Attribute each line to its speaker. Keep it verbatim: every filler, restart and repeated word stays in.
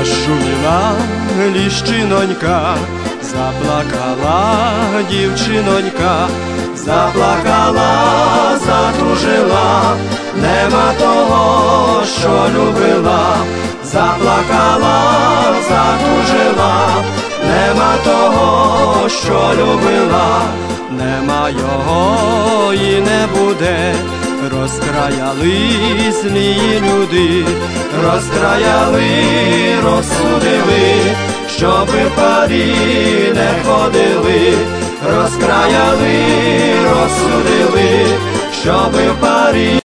Speaker 1: Зашуміла ліщинонька, заплакала дівчинонька, заплакала, затужила, нема того, що любила. Заплакала, затужила, нема того, що любила. Нема його і не буде, розкраяли злії люди, розкраяли, розсудили, щоби в парі не ходили, розкраяли, розсудили, щоби в парі